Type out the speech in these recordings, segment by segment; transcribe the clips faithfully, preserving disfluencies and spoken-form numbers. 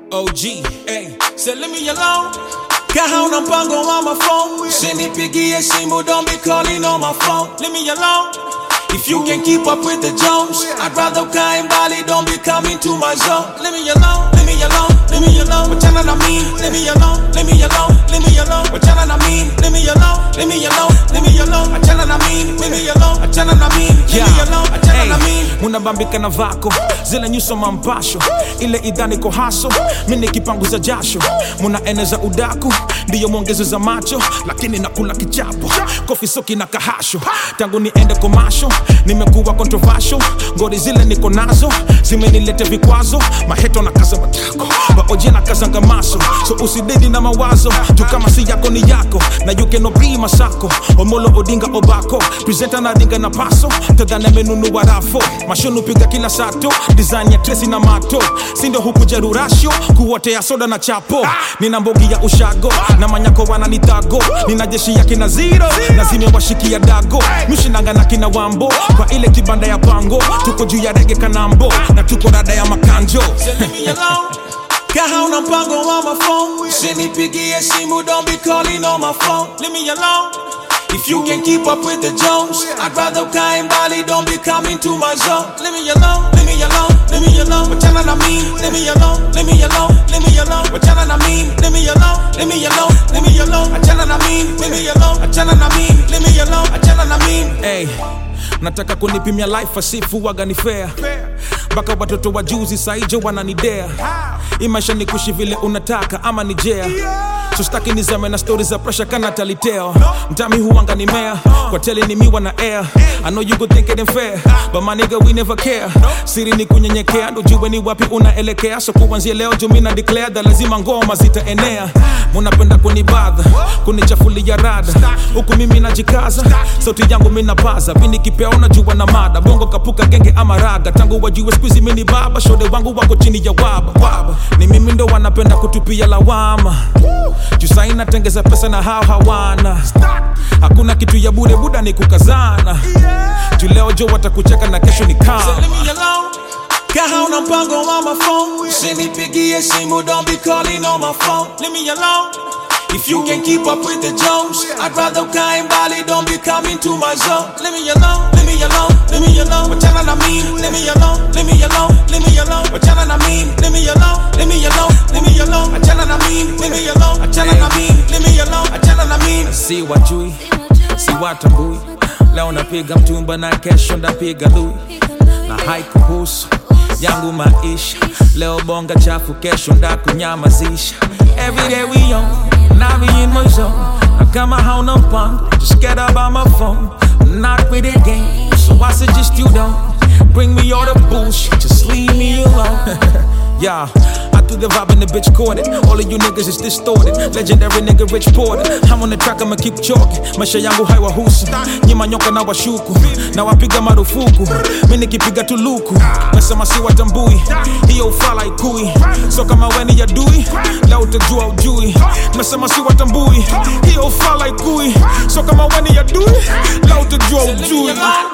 O G, hey, say leave me alone. Kahauna mpango on my phone. Usinipigie simu, don't be calling on my phone. Leave me alone. If you can keep up with the Jones, I'd rather kae mbali, don't be coming to my zone. Leave me alone, leave me alone, leave me alone. Wachana na mimi, leave me alone, leave me alone, leave me alone. Wachana na mimi, leave me alone, leave me alone, leave me alone. Wachana na mimi, leave me alone, wachana na mimi, leave me alone, wachana na mimi. Munabambika na vako, zile nyuso mampasho, ile idhani ko haso, mimi kipanguza jasho. Muna eneza udaku, ndiyo mwongezo za macho, lakini nakula kichapo. Kofi soki na kahasho, tangu niende komasho, nimekuwa controversial. Ngori zile niko nazo, zimenilete vikwazo. Maheto na kaza matako, baoje na kaza ngamaso. So usidedi na mawazo, tu kama si yako ni yako. Na you cannot be masako, Omolo Odinga Obako. Presenter na dinga na paso, tadane menunu warafo. Mashonu piga kila sato, design ya Tracy na mato. Sindo huku jerurasho, kuwote ya soda na chapo. Nina mbogi ya ushago, na manyako wananitago. Nina jeshi ya kina zero, na zime washikia dago. Mishinanga na kina wambo, kwa ile kibanda ya pango. Tuko juu ya rege kanambo, na tuko rada ya makanjo. Send me alone. Kahauna mpango on my phone. Usinipigie simu, don't be calling on my phone. Leave me alone. If you can keep up with the Jones, I'd rather kae mbali, don't be coming to my zone. Leave me alone, leave me alone, leave me alone. Wachana na mimi, leave me alone, leave me alone, leave me alone. Wachana na mimi, leave me alone, leave me alone, leave me alone. Wachana na mimi, leave me alone, wachana na mimi, leave me alone, wachana na mimi. Hey, nataka kunipimia life asifu waga ni fair. Baka watoto wa juzi saijo wananidea. Imaisha ni kushi vile unataka ama ni jea. So staki nizame na stories za pressure kana taliteo. Mtami huwanga ni mea, kwa tele ni miwa na air. I know you could think it ain't fair, but my nigga we never care. Siri ni kunyenyekea, ndo jue ni wapi unaelekea. So kuanzia leo jumina declare da lazima ngoma zitaenea. Munapenda kunibadha, kunichafulia rada. Huku mimi najikaza, sauti yangu mina baza. Bini kipea unajua na mada, bongo kapuka genge ama raga. Tangu wajue squeezy mini baba, shode wangu wako chini ya waba, waba. Ni mimi ndo wanapenda kutupia lawama. Juu sahi natengeza pesa na hao hawana. Hakuna kitu ya bure buda ni kukazana. Juu leo jo watakucheka na kesho ni kama. So leave me alone. Kahauna mpango on my phone. Usinipigie simu, don't be calling on my phone. Leave me alone. If you can keep up with the Jones, I'd rather kae mbali, don't be coming to my zone. Leave me alone, leave me alone, leave me alone. Wachana na mimi, leave me alone, leave me alone, leave me alone. Wachana na mimi, leave me alone, leave me alone, leave me alone. Wachana na mimi, leave me alone, wachana na mimi, leave me alone, wachana na mimi. Si wajui, si watambui. Leo napiga mtumba na kesho ndapiga lui. Na haikuhusu yangu maisha. Leo bonga chafu kesho ndakunyamazisha. Every day we on, now we in my zone. I got my hound up on, just get up on my phone. I'm not with the game, so I suggest you don't bring me all the bullshit, just leave me alone. Yeah, I threw the vibe and the bitch caught it. All of you niggas is distorted. Legendary nigga Rich Porter. I'm on the track, I'ma keep chalking. Maisha yangu haiwahusu, nyima nyoka na washuku. Na wapiga marufuku, mimi nikipiga tuluku. Nasema si watambui, hiyo ufala ikui. So kama weni ya dui, leo utajua ujui. Nasema si watambui, hiyo ufala ikui. So kama weni ya dui, leo utajua ujui.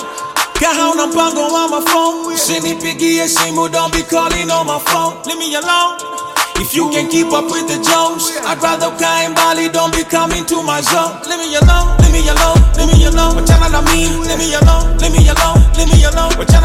Kahauna mpango on my phone. Usinipigie simu, don't be calling on my phone. Leave me alone. If you can keep up with the Jones, I'd rather kae mbali, don't be coming to my zone. Leave me alone, leave me alone, leave me alone. Wachana na mimi, leave me alone, leave me alone, leave me alone. Wachana